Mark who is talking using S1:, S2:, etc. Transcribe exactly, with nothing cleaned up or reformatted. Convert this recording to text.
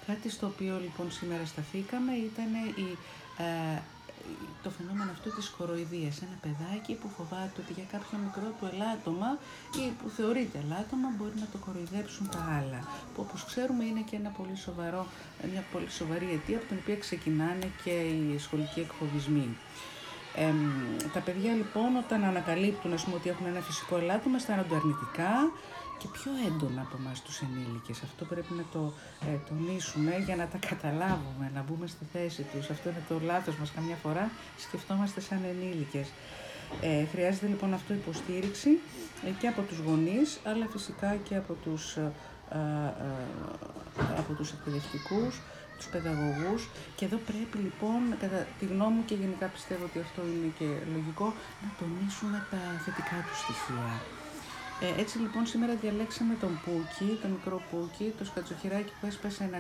S1: Κάτι στο οποίο λοιπόν σήμερα σταθήκαμε ήταν η, ε, το φαινόμενο αυτό της κοροϊδίας. Ένα παιδάκι που φοβάται ότι για κάποιο μικρό του ελάττωμα ή που θεωρείται ελάττωμα μπορεί να το κοροϊδέψουν τα άλλα. Που όπως ξέρουμε είναι και ένα πολύ σοβαρό, μια πολύ σοβαρή αιτία από την οποία ξεκινάνε και οι σχολικοί εκφοβισμοί. Ε, τα παιδιά λοιπόν όταν ανακαλύπτουν ας πούμε, ότι έχουν ένα φυσικό ελάττωμα αισθάνονται αρνητικά και πιο έντονα από εμάς τους ενήλικες. Αυτό πρέπει να το ε, τονίσουμε για να τα καταλάβουμε, να μπούμε στη θέση τους. Αυτό είναι το λάθος μας καμιά φορά, σκεφτόμαστε σαν ενήλικες. Ε, χρειάζεται λοιπόν αυτό υποστήριξη ε, και από τους γονείς, αλλά φυσικά και από τους, ε, ε, ε, από τους εκπαιδευτικούς, τους παιδαγωγούς, και εδώ πρέπει λοιπόν, κατά τη γνώμη μου και γενικά πιστεύω ότι αυτό είναι και λογικό, να τονίσουμε τα θετικά του στοιχεία. Ε, έτσι λοιπόν σήμερα διαλέξαμε τον Πούκι, τον μικρό Πούκι, το σκατσοχυράκι που έσπασε ένα